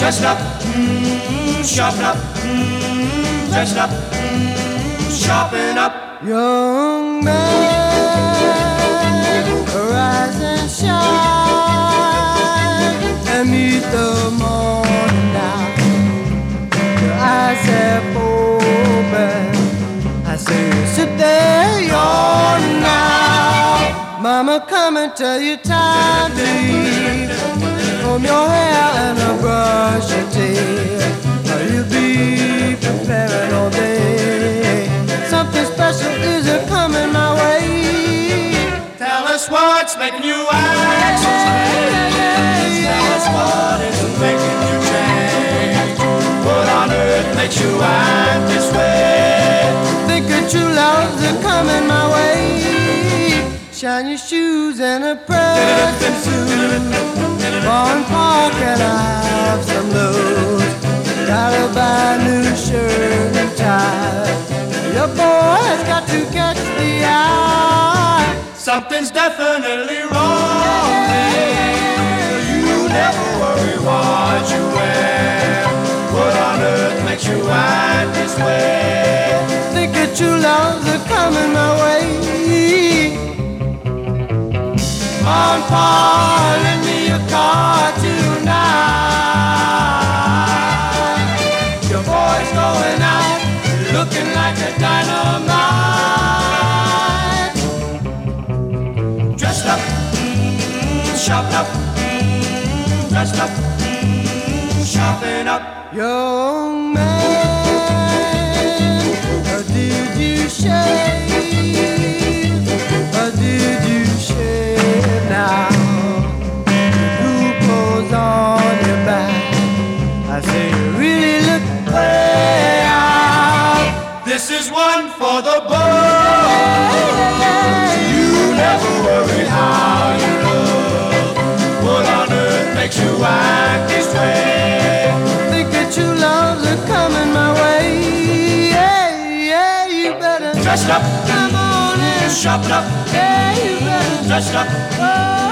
Dressed up, sharpen up, dressed up, sharpen up. Young man, arise and shine and meet the morning now. Your eyes have opened. I say, sit there, yawn now. Mama, come and tell you time to leave. Comb your hair and brush your tail. You'll be preparing all day. Something special is coming my way. Tell us what's making you act so strange. Tell us what is making you change. What on earth makes you act this way? Think that true love's coming my way. Shiny shoes and a present suit. Barn Park and I have some loads. Gotta buy a new shirt and tie. Your boy's got to catch the eye. Something's definitely wrong here. You never worry what you wear. What on earth makes you act this way? Think that true love's coming my way. On par, lend me your car tonight. Your boy's going out, looking like a dynamite. Dressed up, sharpen up, dressed up, sharpen up. Young man, did you shave? Did you shave now? Blue clothes on your back. I say you really look way out. This is one for the boys. You never worry how you look. What on earth makes you act this way? Think that true love's coming my way. Yeah, yeah, you better Dressed up, come on in. sharpen up, Yeah, you better dressed up, oh.